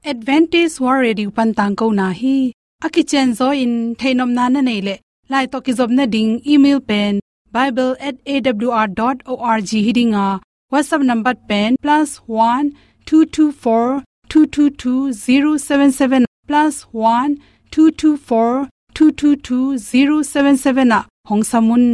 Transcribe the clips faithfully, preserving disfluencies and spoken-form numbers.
Advantage World Radio pantang ko na hi akichen zo in thainom na na nei le lai to ki job na ding email pen bible at a w r dot org hidinga WhatsApp number pen plus one two two four two two two zero seven seven plus one two two four two two two zero seven seven a hong samun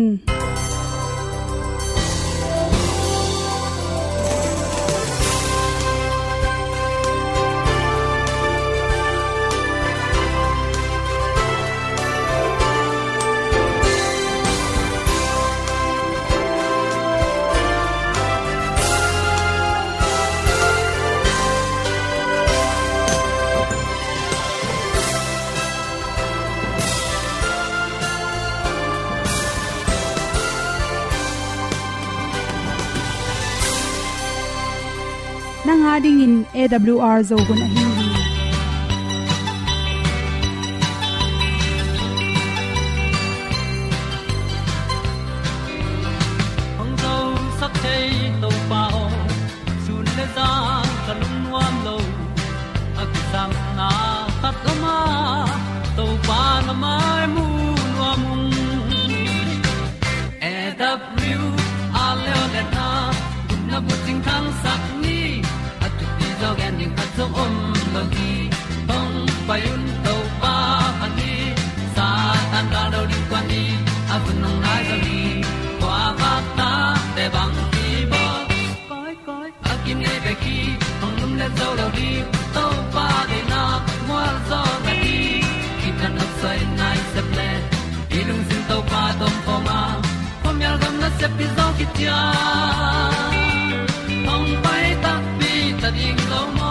nanga ding in A W R zo gun a hi hong zo sak thei to pao sun le za kan nuam lo akisam na khat ma to pa na mai mu nuam A W R le le na na bu ting thang sak ni zo gen ning khat zo om lo gi hong pai un to pa han ni sa tan da do di kwan ni a bu nong nai zo ni kwa ba ta te bang ki bo koi koi a kim nei be ki hong lum le zo lo di to pa de na mo zo na di ki tan nok sai nai se ple i lung sin to pa tom pa ma pom yal gam na se pi zo ki tia hong pai ta pi ta ding lo mo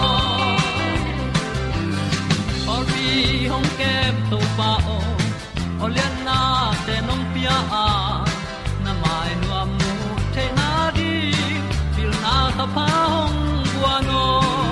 or bi hong kem to pa o olian na te nong pia a na mai nu amu te na di pil na ta pa hong bua no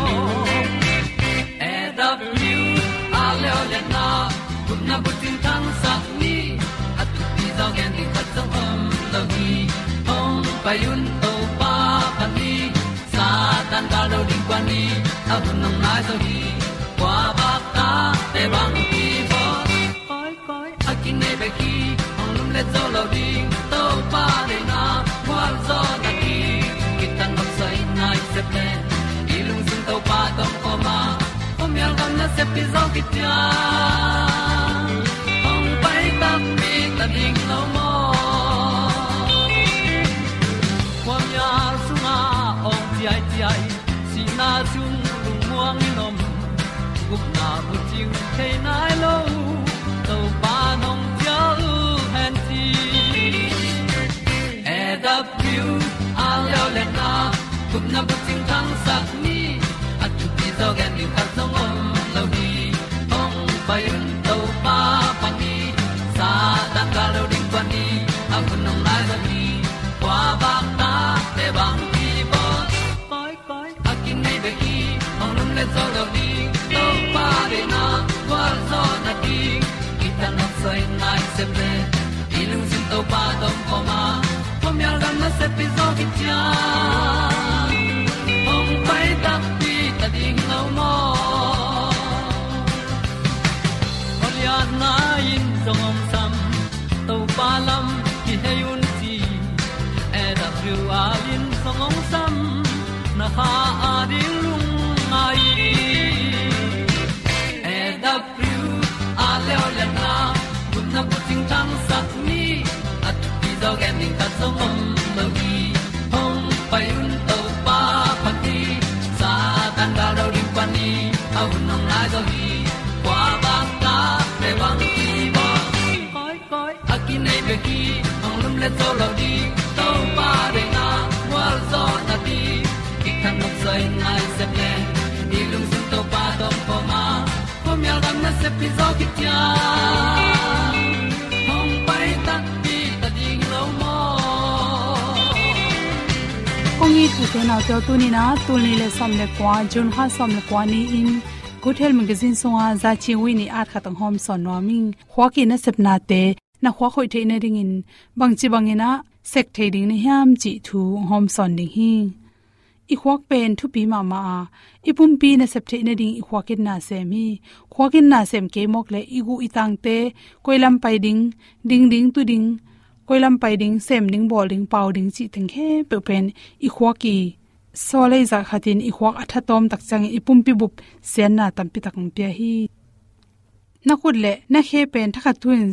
A W a le olian na kun na bu tin thang sak ni at ti zo gen di khat zo om lo gi hong pai un to pa pa ni tan ga lo ding kwan ni a bu nang mai so hi kwa ba ta te bang ki bo koi koi a kin nei be ki ong lum le zo lo ding to pa de na kwa zo na ki ki tan nok sai nai se ple i lung sun to pa tom ko ma pom yal gam na se pi zo ki tia ong pai ta pi ta ding lo mo kwam ya su ma ong ti ai ti ai si na chung lung muang ni nom gup na bu ting thei nai lo to pa nong pia u han ti A W a lo le na gup na bu ting thang sak ni at tu ti zo gen ni khat zo om lo di ong pai un to pa pa ni sa tan ga lo ding pa ni a bu nong lai zo ni kwa ba ta te bang ki bo koi koi a kin nei be ki ong lum le zo lo di to pa de na kwa zo na ki ki tan nok sai nai se ple i lung sin to pa tom ko ma pom yal gam na se pi zo ki tia ong pai ta pi ta ding lo mo olian na in zong om sam to pa lam ki he un ti A W R in zong om sam na ha a ding lung mai A W R le le na kun na bu ting tang sak ni at ti zo gen ning ta zong om lo gi hong pai un to pa pa ti sa tan da do ring pa ni au nong lai zo hi kwa ba ta me bang ki bo koi koi a kin nei be ki hong lum le zo lo di to pa de na wa zo na ti ki kan nok sai nai se ple ni lung sun to pa tom pa ma pom yal gam na se pi zo ki tia hong pai ta pi ta ding lo mo ong i tu te na te tu ni na tu ni le som le kwa jun ha som le kwa ni in Good Health Magazine songa za chi wi ni at khatang hom son no ming khwa ki na sepna te na khwa khoi the na ring in bang chi bang ina sek the ding ni hiam chi thu hom son ding hi i khwak pen thu pi ma ma ipum pi na sep the na ding i khwakin na semi khwakin na sem ke mok le igu itang te koilam pai ding ding ding tu ding koilam pai ding sem ding bol ding pau ding chi teng he pe pen i khwaki sole za khatin i khwak atha tom tak chang ipum pi bup sen na tam pi tak pe hi na khut le na khe pen thakha tuin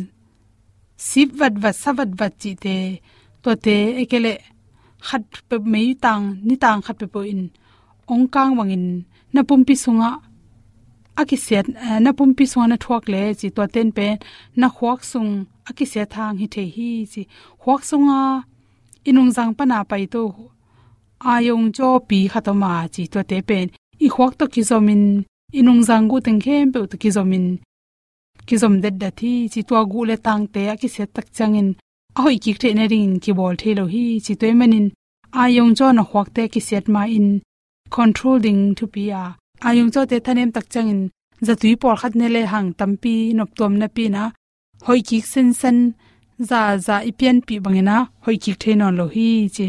sip wat wat savat wat chi te to te ekele khat pe mei tang ni tang khat pe po in ong kang wangin na pumpi sunga akisiat na pumpi sunga na thuak le chi to ten pe na khwak sung akisia thang hi the hi chi khwak sunga inung jang pana pai to ayong cho pi khatoma chi to te pen i khwak to ki zomin inung jang gu teng khem pe to ki zomin ki zom det da thi chi to gu le tang te akisia tak changin ahoi ki the na ring ki bol thelo hi chi toy manin ayong cho na khwak te ki set ma in controlling to be a ayong cho te thanem tak changin zatui por khat ne le hang tampi nop tom na pi na hoi ki sen sen za za ipian pi bangena hoi ki the non lo hi chi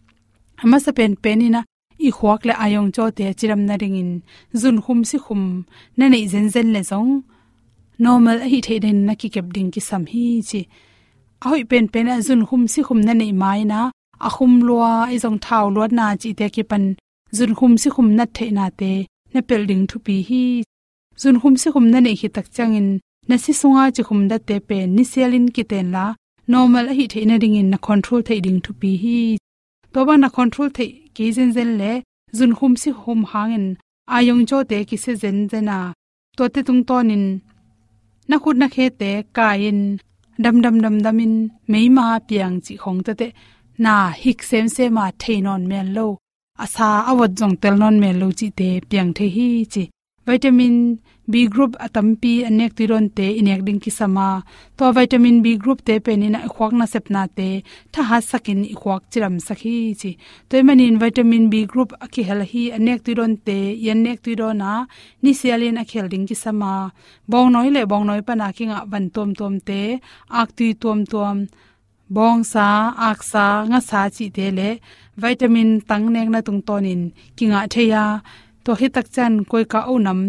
ama sa pen penina i khwak le ayong cho te chiram na ring in zun khum si khum na nei zen zen le zong normal hi the den na ki kep ding ki sam hi chi ahoi pen pen a zun khum si khum na nei mai na a khum lua i jong thau lot na chi te ki pan zun khum si khum na the na te na pel ding thu pi hi zun khum si khum na nei hi tak changin na si sunga chi khum da te pen ni selin ki ten la normal hi the na ring in na control the ding thu pi hi to ba na control the ki zen zen le zun khum si khum hangin ayong cho te ki se zen zena to te tung tonin na khut na khe te kain dam dam dam damin meima piang chi khong ta te na hik sem se ma theinon men lo asa awat jong tel non men lo chi te piang the hi chi vitamin B group atampi anek tiron te inek ding ki sama to vitamin B group te penina khwak na sepna te tha ha sakin i khwak chiram sakhi chi toy manin vitamin B group akhi hel hi anek tiron te yanek tirona ni sialin a khel ding ki sama bong noi le bong noi pana kinga ban tom tom te ak tu tom tom bong sa ak sa nga sa chi te le vitamin tang nek na tung tonin kinga theya to hi tak chan koi ka onam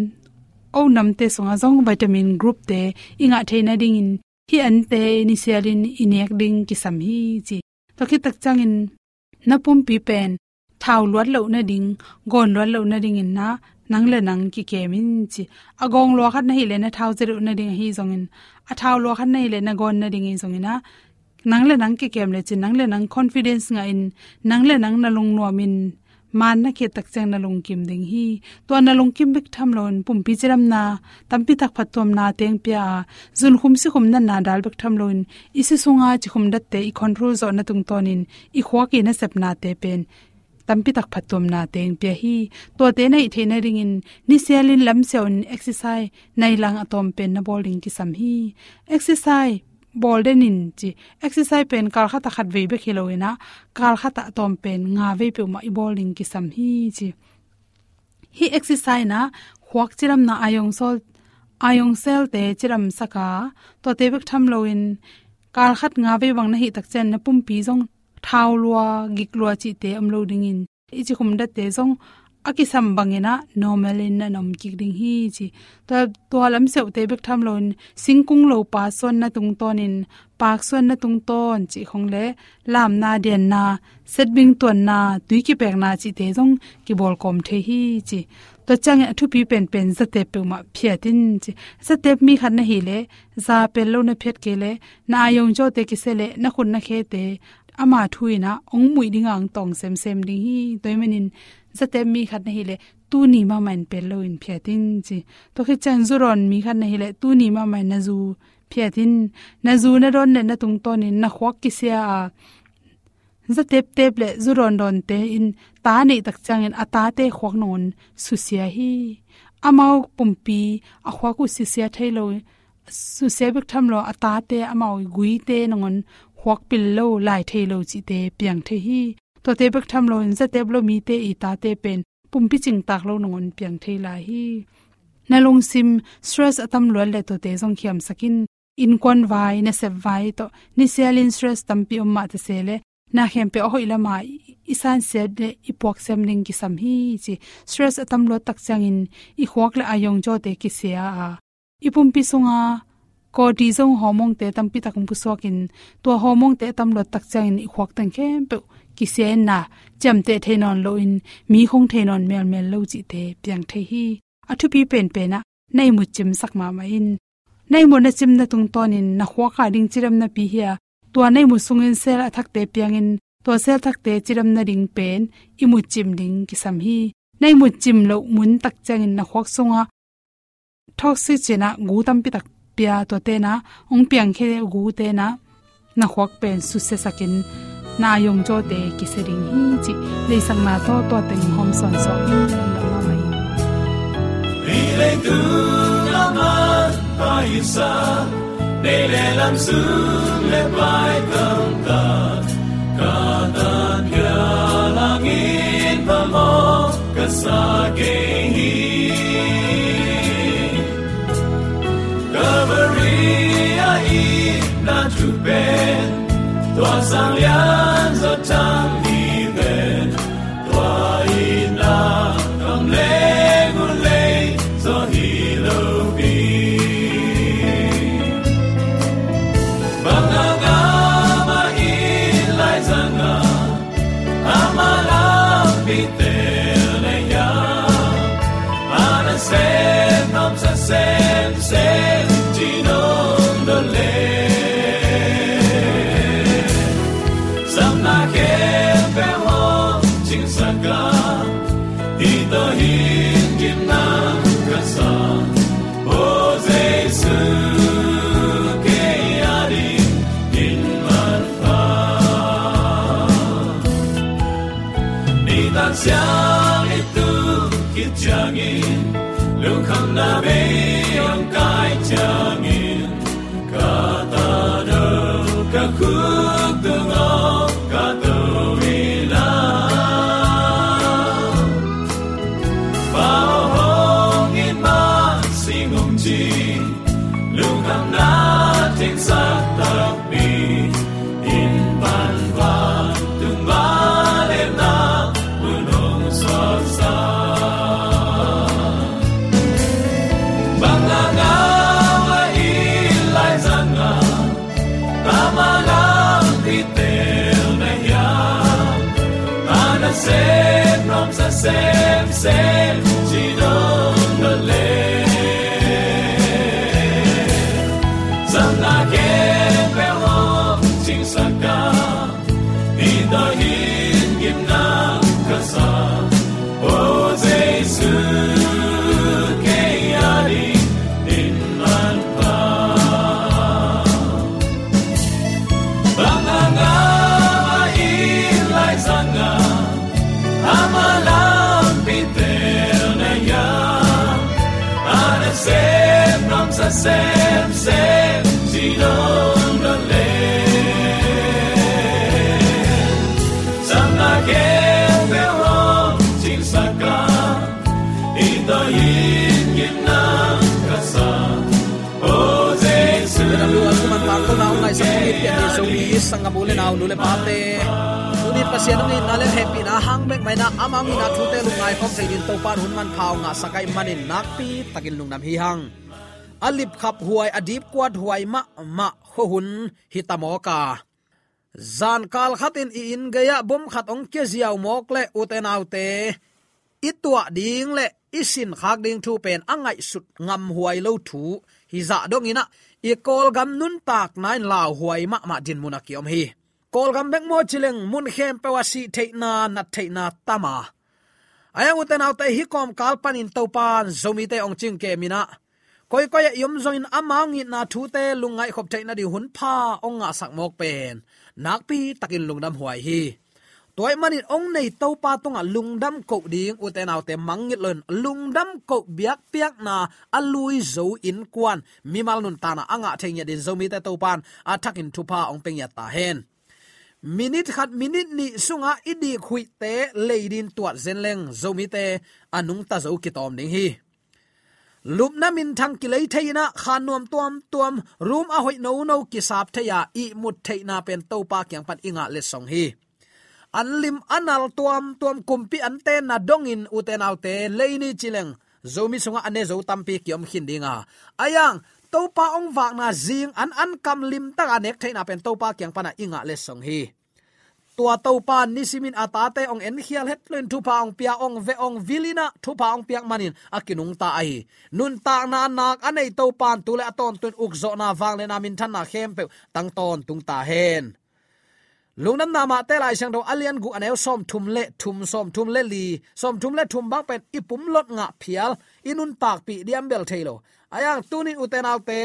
o nam te songa jong vitamin group te inga theina ding in hi an te initialin inek ding ki sam hi chi to ki tak changin na pum pi pen thau lot lo na ding gon lot lo na ding in na nang le nang ki kemin chi agong lo khat na hi le na thau zeru na ding hi jong in a thau lo khat na hi le na gon na ding hi jong ina nang le nang ki kem le chi nang le nang confidence nga in nang le nang na lung no min man na ke tak chang na lung kim ding hi to na lung kim bik tham lon pum pi chiram na tampi tak phatom na teng pia zun khum si khum na na dal bik tham lon isi sunga chi khum dat te i control zo na tung tonin i khwa ki na sep na te pen tampi tak phatom na teng pia hi to te nei the na ring in ni selin lam seon exercise nai lang atom pen na bowling ki sam hi exercise bolden in chi exercise pen kal khata khat ve be khiloina kal khata tom pen nga ve pe ma i bowling ki sam hi chi hi exercise na khwak chiram na ayong sol ayong sel te chiram saka to te bek tham loin kal khat nga ve wang na hi tak chen na pum pi jong thau lua gik lua chi te am lo ding in i chi khum da te jong akisam bangena normalin na nom ki ding hi chi to to lam seu te bek tham lon singkung lo pa son na tung tonin pak son na tung ton chi khong le lam na den na setbing ton na tui ki pek na chi te jong ki bol kom the hi chi to chang thu pi pen pen za te pe ma phiatin chi za te mi khan na hi le za pe lo na phet ke le na yong jo te ki se le na khun na khe te ama thuina ong mui ding ang tong sem sem ding hi toy manin zate mi khat na hi le tu ni ma man pe lo in phiatin chi to khi chan zuron mi khat na hi le tu ni ma man na zu phiatin na zu na ron ne na tung ton in na khwak ki sia zatep tep le zuron don te in ta nei tak chang in ata te khwak non su sia hi amau pumpi a khwa ku si sia thailo su se bek tham lo ata te amau gui te nongon khwak pil lo lai thailo chi te piang the hi to te bek tham lo in za te blo mi te i ta te pen pumpi ching tak lo nongon piang thei la hi nalong sim stress atam lo le to te jong khiam sakin in kon vai na se vai to ni selin stress tampi umma te sele na khem pe hoi lama isan se de ipok sem ning ki sam hi chi stress atam lo tak changin i khwak la ayong jo te ki sia a ipum pi sunga ko ti zong homong te tam pi takum pu sokin to homong te tam lo tak changin i khwak tang khem pe ki se na cham te thainon lo in mi khong thainon mel mel lo chi te piang thai hi athu pi pen pe na nei mu chim sak ma ma in nei mo na chim na tung ton in na khwa kha ding chiram na pi hi to nei mu sungin sel athak te piang in to sel thak te chiram na ring pen i mu chim ding ki sam hi nei mu chim lo mun tak chang in na khwak sunga thok si chena gu tam pi tak pia to te na ong piang khe gu te na na khwak pen su se sakin na yong jo te ki se ring hi chi le sang na to to teng hom son so in la ma mai Ile tu naman paisa de le lam su le pai kam ta ka ta kya langin pa mo ka sa ke hi Kavaria i na tu ben tua sang lian zo tang hi ben tua i na kam le gun le zo hi lo bi banga ga ma i lai zanga amala bi te le ya ana se nam sa se se ji no do le sam na ke pe ho ching sa ga i to hin kim na ka sa o jesu ke ari in man pa ni ta xiang i tu ki chang in lung kham na be yong kai chang in ka ta do ka khu tu ngo ka tu vi la ba hong in ma sing om ji lung kham na ting sa ta bi in ban va tung ba le na bu nong so sa banga ga wa i lai zanga amala bi te na ya ana se nom sa sem sem ji don the le zanga ke pe ho ching sa ka i do hin gim na ka sa o jesu ke ari in man pa banga ga i lai zanga amala bi te na ya ana se nom sa sem sem ji don the le sam na ke pe ho ching sa ka i do yin yin na ka sa o jesu na lu al man pa ko naw ngai sa pit pe ni so mi sangamule naw lu le pa te ni pasien ni na le happy na hang bek mai na amang ni na thu te lu ngai khom thein to pan hun man phau nga sakai manin nak pi takin lung nam hi hang alip khap huai adip kwat huai ma ma ho hun hitamoka zan kal khatin in gaya bom khat ong ke ziaw mok le uten autte itwa ding le isin khak ding thu pen angai sut ngam huai lo thu hi za dong ina i kol gam nun tak nine law huai ma ma din munaki om hi kol gam bek mo chileng mun khem pe wasi theina na theina tama aya uten autte hi kom kal panin topan zomi te ong ching ke mina koi koi yom zoin amang in na thu te lungai khop theina di hun pha ong nga sak mok pen nak pi takin lungdam huai hi toy manin ong nei to pa tonga lungdam ko ding uten autte mangit lon lungdam ko biak piak na alui zo in kwan mimal nun tana anga thengya din zomi te to pan athakin thupa ong pengya ta hen minute khat minute ni sunga idi khui te leidin tuat zenleng zomi te anung ta zo ki tom ding hi lup na min thang ki lei theina khanuam tuam tuam room a hoi no no ki sap theya i mut theina pen to pa kyang pat inga le song hi anlim anal tuam tuam kumpi ante na dongin uten autte leini chileng zomi sunga ane zo tampi kiom khindinga ayang topa ong wak na zing an an kam lim ta anek thaina pen topa kyang pana inga le song hi tua topa nisimin atate ong en khial het len thupa ong pia ong ve ong vilina thupa ong piak manin akinung ta ai nun ta na nak anei topan tule aton tun ukzo na wang le namin than na khem pe tang ton tung ta hen lungnam nama te lai sang do alian gu aneu som thum le thum som thum le li som thum le thum bang pen ipum lot nga phial inun tak pi diam bel thailo ayang tunin uten autte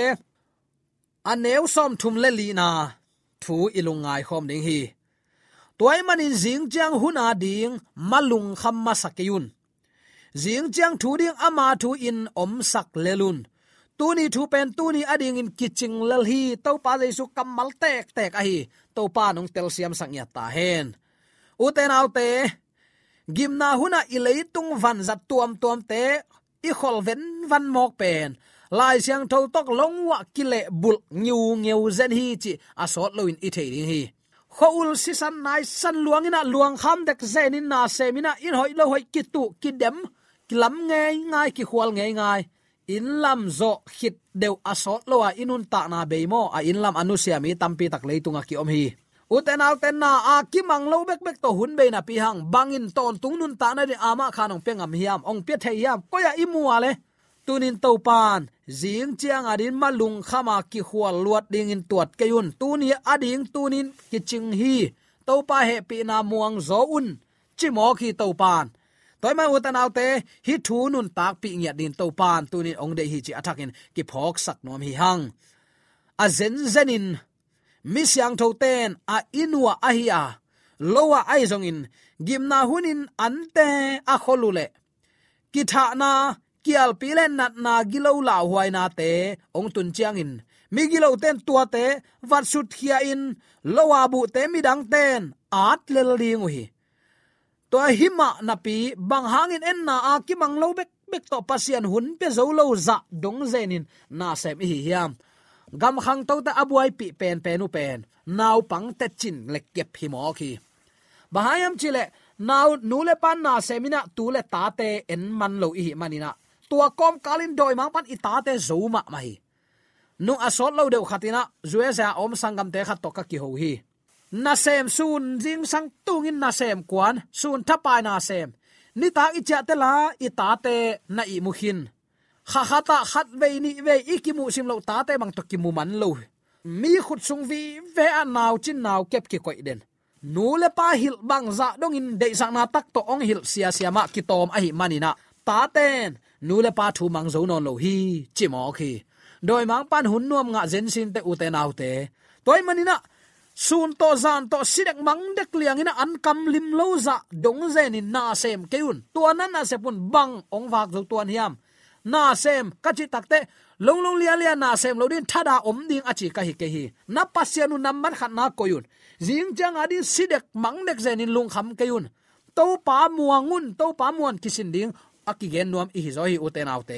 aneu som thum le li na thu ilungai khom ding hi toy manin jing jang huna ding malung khamma sakeyun jing jang thu ding ama thu in om sak lelun tuni thu pen tuni ading in kiching lal hi to pa jesu kamal tek tek a hi to pa nong tel siam sangya ta hen uten autte gimna huna ileitung van zat tuam tuam te i khol ven van mok pen lai siang tho tok longwa kile bul nyu ngeu zen hi chi asot loin i thei ding hi khoul sisan nai san luangina luang kham dek zenin na semina in hoi lo hoi kitu kidem kilam nge ngai ki khwal nge ngai in lam zo khit deu asot lowa inun ta na beimo a in lam anusia mi tampi tak leitunga ki om hi uten alten na a ki manglo bek bek to hun be na pi hang bangin ton tung nun ta na ri ama khanong pengam hiam ong pe thei hiam koya imuale tunin topan jing chiang adin malung khama ki khwal luat ding in tuat kayun tuni ading tunin kiching hi topa he pi na muang zo un chimo khi topan toy ma utan autte hi thu nun tak pi ngia din topan tunin ong de hi chi athakin ki phok sak nom hi hang a zen zenin mi siang tho ten a inwa a hi a lowa ai zong in gimna hunin ante a kholule ki tha na kial pilen nat na gilo la huai na te ong tun chiang in mi gilo ten tua te wat sut khia in lowa bu te mi dang ten at lel ling hi to hima na pi bang hangin en na a ki mang lo bek bek to pasian hun pe zo lo za dong zenin na sem hi hiam gam khang to ta abuai pi pen penu pen naw pang te chin le kep hi mo khi bahayam chile naw nule pan na semina tule ta te en man lo hi manina tua kom kalin doi mang pan itate zoma mai nu asot lo deu khatina zueza om sangam te khat to ka ki ho hi na sem sun jing sang tungin na sem kwan sun thapai na sem ni ta i cha te la itate na i mukhin kha khata khat ve ni ve ikimu sim lo ta te bang to ki mu man lo mi khut sung vi ve an naw chin naw kep ki koi den nu le pa hil bang za dong in de sang na tak to ong hil sia sia ma ki tom a hi manina ta ten nu le pa thu mang zo non lo hi chi mo khi doi mang pan hun nuam nga zen sin te ute nau te toy manina sun to zan to sidek mang dek liang ina an kam lim lo za dong zen in na sem keun tuanan na sepun bang ong wak zo tuan hiam na sem kachi takte long long lia lia na sem lo din thada om ding achi ka hi ke hi na pasianu namman khat na koyun jing jang adi sidek mang dek zen in lung kham keun to pa muangun to pa muan kisin ding akigen nuam i zo hi uten autte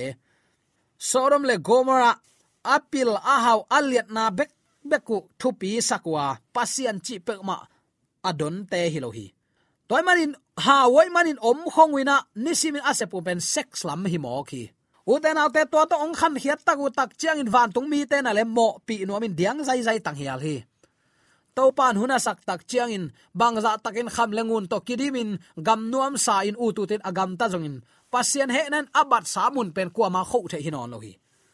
Sodom le Gomorrah apil ahaw aliat na bek beku thupi sakwa pasian chi pekma adon te hilohi toy manin ha woi manin om khongwina nisimin asepu pen sex lam hi mo khi uten autte to to ong khan hiat taku tak chiang in van tung mi te na le mo pi nuamin diang zai zai tang hial hi to pan huna sak tak chiang in bangza takin kham lengun to kidimin gam nuam sa in utu ten agam ta jongin pasien he nan abat samun pen kwa ma kho the hinon lo hi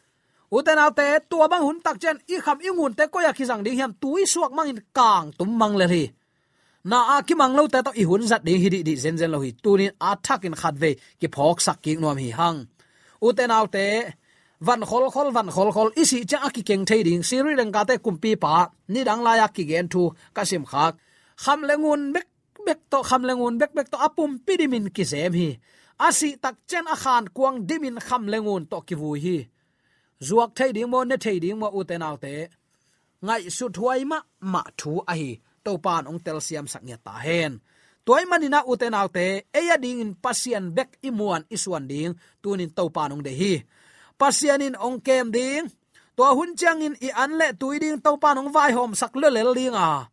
uten autte tua bang hun tak chen i kham ingun te ko ya khizang ding hiam tui suak mangin kang tum mang le hi na a ki mang lo te to i hun zat ding hi di di zen zen lo hi tunin a thakin khatve ki phok sak ki nom hi hang uten autte van khol khol van khol khol isi cha aki keng thei ding siri lengka te kumpi pa ni dang la ya ki gen thu kasim khak kham lengun bek bek to kham lengun bek bek to apum pidimin ki zem hi asi tak chen a khan kuang dimin kham lengun to ki vu hi zuak thei ding mo ne thei ding mo uten autte ngai su thuai ma ma thu a hi to pan ong tel siam sak nya ta hen toy manina uten autte eya ding in pasian bek imuan isuan ding tunin to pan ong de hi pasianin ong kem ding to hun chang in i an le tui ding to pan ong vai hom sak le le ling a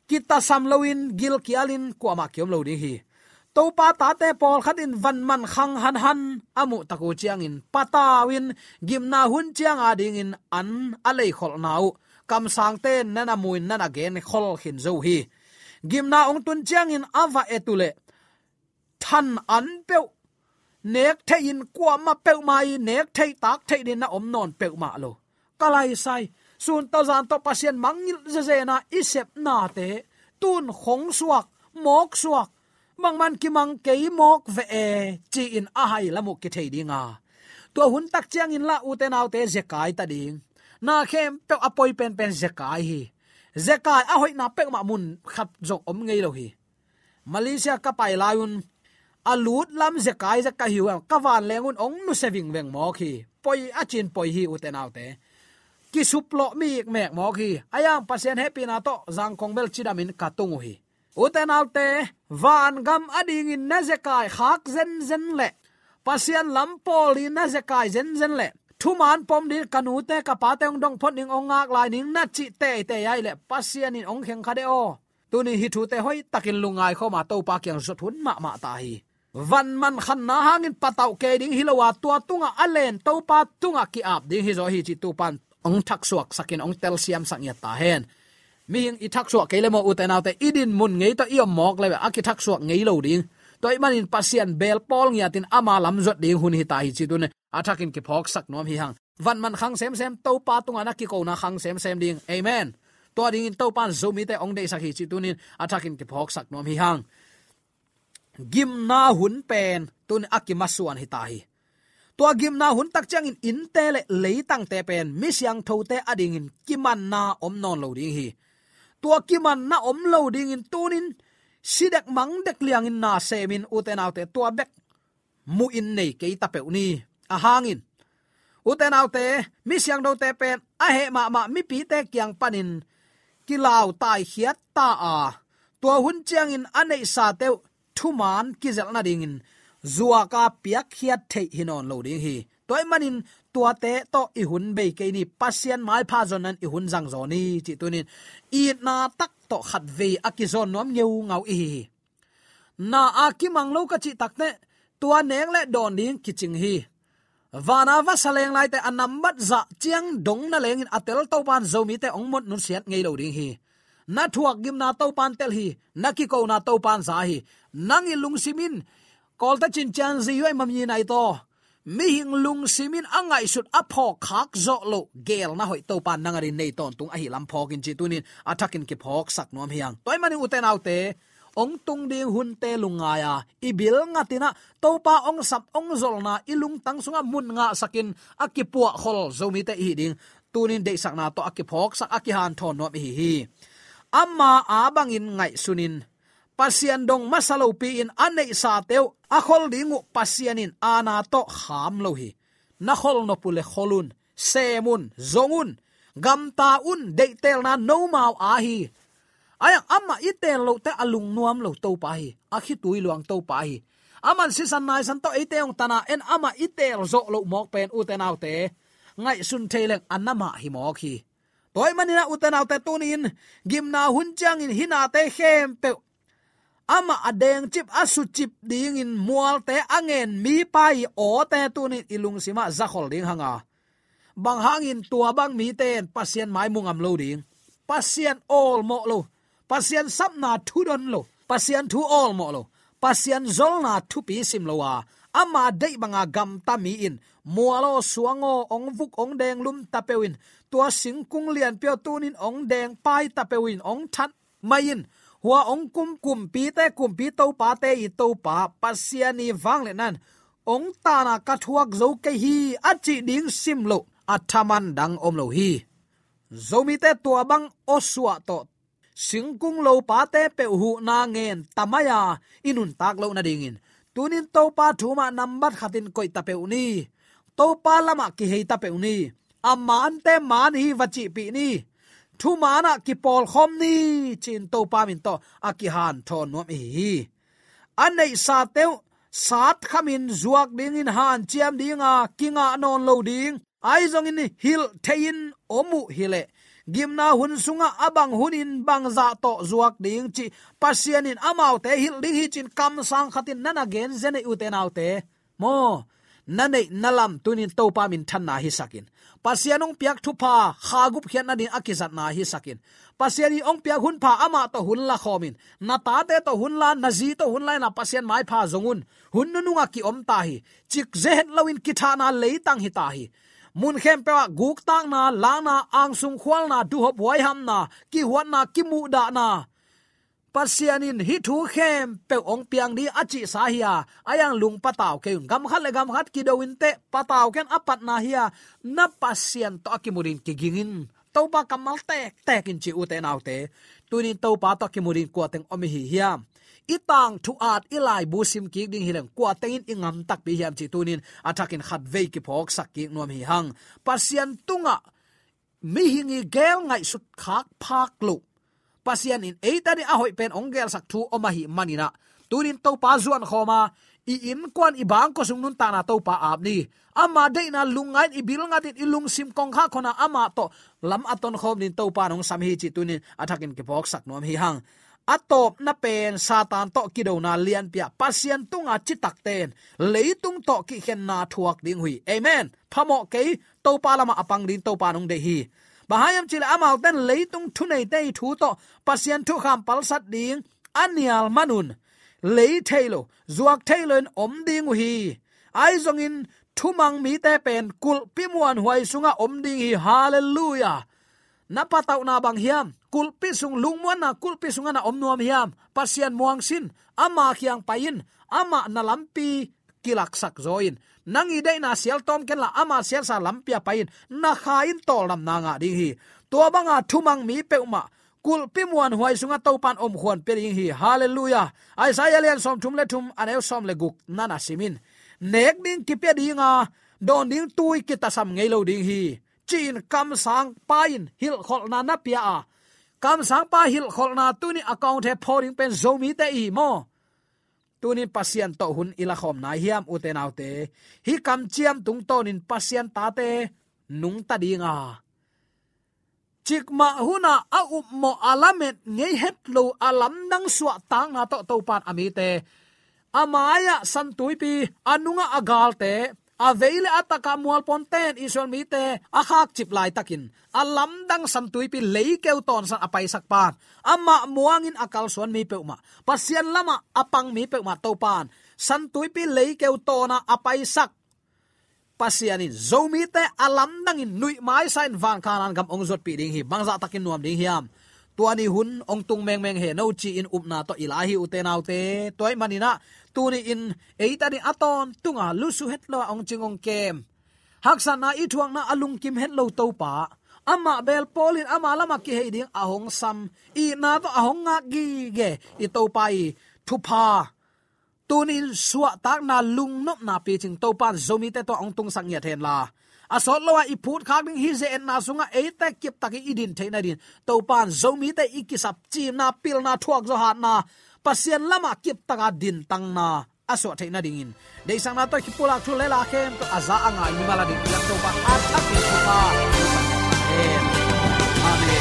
kita samloin gil kialin kwa ma kiom lo ding hi to pa ta te pol khat in van man khang han han amu taku chiang in patawin gimna hun chiang a ding in an alei khol nau kam sang te nana muin nana gen khol khin zo hi gimna ong tun chiang in ava etule than an pe nek the in kwa ma pe mai nek thei tak thei din na om non pe ma lo kalai sai sun to zan to pasien mangil je na isep na te tun khong suak mok suak mang man ki mang ke mok ve e chi in a hai lamu ki thei dinga to hun tak chiang in la u te nau te zekai ta ding na khem pe apoi pen pen zekai hi zekai a hoi na pe ma mun khat jok om ngei lo hi Malaysia ka pai layun alut lam zekai zaka hiwa kawan lengun ong nu saving veng mo khi poi achin poi hi u te nau te ki suplo mi mek mo khi ayang pasien happy na to jang kongbel chidamin katungu hi uten autte van gam ading in nazekai khak zen zen le pasien lampol in nazekai zen zen le thuman pom din kanute ka pateng dong phot ning ongak lai ning na chi te te ai le pasien in ong kheng khade o tuni hi thu te hoi takin lungai khoma to pa kyang zot hun ma ma ta hi van man khan na hangin patau ke ding hilowa tua tunga alen to pa tunga ki ap ding hi zo hi chi tu pan ong thak suak sakin ong tel siam sang ya ta hen mi hing i thak suak ke le mo uten autte idin mun ngei to iom mok le a ki thak suak ngei lo ding toy manin pasien bel pol ngia tin ama lam zot ding hun hi ta hi chi tu ne athakin ki phok sak nom hi hang van man khang sem sem to pa tunga na ki ko na khang sem sem ding amen to ding in to pan zomi te ong dei sak hi chi tu nin athakin ki phok sak nom hi hang gim na hun pen tun akimaswan hi ta hi tua gim na hun tak chang in in te le leitang te pen mi siang tho te ading in kiman na om non lo ding hi tua kiman na om lo ding in tunin sidek mang dek liang in na semin uten autte tua bek mu in nei ke ta pe ni a hangin uten autte mi siang do te pen a he ma ma mi pi te kyang panin kilau tai hiat ta a tua hun chiang in anei sa te thuman kizel na ding in zuwa ka piak hiat thei hinon lo ding hi toy manin tua te to i hun be ke ni pasien mai pha zonan i hun jang zoni chi tunin i na tak to khat ve akizon nom ngeu ngau i na akimang lo ka chi takne tua neng le don ding kiching hi wana vasaleng lai te anam bat za chiang dong na leng in atel to ban zomi te ong mot nun siat ngei lo ding hi na thuak gim na to pan tel hi na ki ko na to pan za hi nang ilung simin kol ta chin chan zi yoi mam ni nai to mi hing lung simin angai sut apho khak zo lo gel na hoi to pan nangari nei ton tung a hi lam phok in chi tunin athakin ki phok sak nom hiang toy mani uten autte ong tung ding hun te lungaya ibil ngatina to pa ong sap ong zol na ilung tang sunga mun nga sakin akipua khol zomi te hi ding tunin de sak na to akiphok sak akihan thon no hi hi amma abang in ngai sunin pasian dong masalo pi in anei sa teu akhol dingu pasianin ana to kham lo hi na khol no pule kholun semun zongun gamta un deitel na no mau a hi ayang amma itel lo te alung nuam lo to pa hi akhi tui luang to pa hi aman sisan nai san to eteong tana en ama itel zo lo mok pen uten autte ngai sun theleng anama hi mok hi toy manina uten autte tunin gimna hunchang in hina te khem pe ama adeng chip asu chip ding in mual te angen mi pai o te tunin ilung sima zakhol ding hanga bang hangin tua bang mi ten pasien mai mungam lo ding pasien all mo lo pasien sapna thu don lo pasien thu all mo lo pasien zolna thu pi sim lo wa ama dei banga gam ta mi in mualo suango ong vuk ong deng lum tapewin tua singkung lian pyo tunin ong deng pai tapewin ong that main hua ong kum kum pi te kum pi to pa te i to pa pasiani wang le nan ong ta na ka thuak zo ke hi achi ding sim lo athaman dang om lo hi zomi te tua bang oswa to singkung lo pa te pe hu na ngen tamaya inun tak lo na dingin tunin to pa thuma number khatin koi ta pe uni to pa lama ki hei ta pe uni aman te man hi wachi pi ni thu mana ki pol khom ni chin to pa min to akihan thon nom hi anei sa teu sat khamin zuak ding in han chiam dinga kinga non lo ding ai zong in hil thein omu hile gimna hun sunga abang hunin bangza to zuak ding chi pasianin amau te hil ding hi chin kam sang khatin nana gen zene uten autte mo nanei nalam tunin topa min thanna hi sakin pasianong piak thupa khagup khian adin akizat na hi sakin pasiani ong piak hun pha ama to hun la khomin na ta te to hun la nazi to hun la na pasian mai pha zongun hun nunga ki om ta hi chik zehet lawin kithana leitang hi ta hi mun khem pe guk tang na lang na ang sung khwal na du hop wai ham na ki huat na ki mu da na pasianin hi thu khem pe ong piang di achi sa hiya ayang lung pataw ke gam khat le gam khat ki doin te pataw ken apat na hiya na pasian to akimurin ki gingin topa kamal tek tek in chi ute naute tunin topa to akimurin ko teng omi hi hiam itang thu at ilai busim ki ding hileng kwa tengin ingam tak bi hiam chi tunin atakin khat ve ki phok sak ki nom hi hang pasian tunga mi hingi gel ngai sut khak phak lu pasian in eita ni ahoi pen ongel sak thu omahi manina tunin to pa zuan khoma i in kwan i bang ko sung nun ta na to pa ap ni ama de na lungai i bil nga dit ilung sim kong kha khona ama to lam aton khom nin to pa nong sam hi chi tunin athakin ke phok sak nom hi hang atop na pen satan to kido na lian pia pasian tunga chitak ten leitung to ki khen na thuak ding hui amen phamo ke to pa lama apang din to pa nong de hi bahayam chila amau ten leitung thunei dei thu to pasian thu kham palsat ding anial manun lei thailo zuak thailon om ding hi ai zongin thumang mi te pen kul pimuan huai sunga om ding hi hallelujah napataw na bang hiam kulpi sung lungmuan na kulpi sunga na om nuam hiam pasian muang sin ama khiang pain ama nalampi kilak sak zoin nangi dei na sial tom ken la ama sial sa lampia pain na khain tol ram na nga ding hi to banga thumang mi peuma kul pimuan huai sunga topan om khon pe ding hi hallelujah Isaiah lian som thum le thum aneu som le guk nana simin nek ding ki pe dinga don ding tui ki ta sam ngei lo ding hi chin kam sang pain hil khol na na pia a kam sang pa hil khol na tuni account he phoring pen zomi te i mo tunin pasian to hun ila khom na hiam uten autte hi kam chiam tung tonin pasian ta te nung ta dinga chikma huna a up mo alamet ngei het lo alam nang suwa tang na to to pat amite amaya santuipi anunga agal te aveile ataka mual ponten isol mite akhak chiplai takin alam dang santui pi leikeu ton san apai sakpan amma muangin akal suan mi peuma pasian lama apang mi peuma topan santui pi leikeu tona apai sak pasianin zomite alam dangin nui mai sain van kanan gam ongjot pi ding hi bangza takin nuam ding hiam tuani hun ong tung meng meng he no chi in upna to ilahi utenaute toy manina tuni in eita ni aton tunga lusu hetlo ong chingong kem haksan na ithuang na alung kim hetlo to pa ama bel polin ama lama ki heiding ahong sam i na to ahong nga gi ge i to pai thupa tunin suwa tak na lung nop na pi ching to pan zomi te to ong tung sang ya then la asol lowa iput khak ding hi ze en na sunga eita kip taki idin theina din to pan zomi te ikisap chim na pil na thuak zo hat na pasian lama kip taka din tang na aso theina dingin deisang na to kipulak thu lela khem to aza anga ni mala din yak to pa athak ki pa amen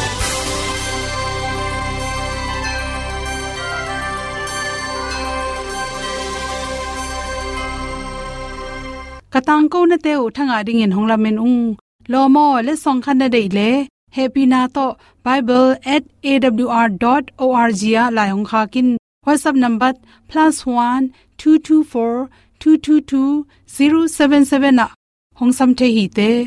katang ko na teu thanga ding in honglamen ung lomo le song khan na dei le happy na to bible at a w r dot org ya la hong kha kin whatsapp number plus one two two four two two two zero seven seven na hong sam the hi te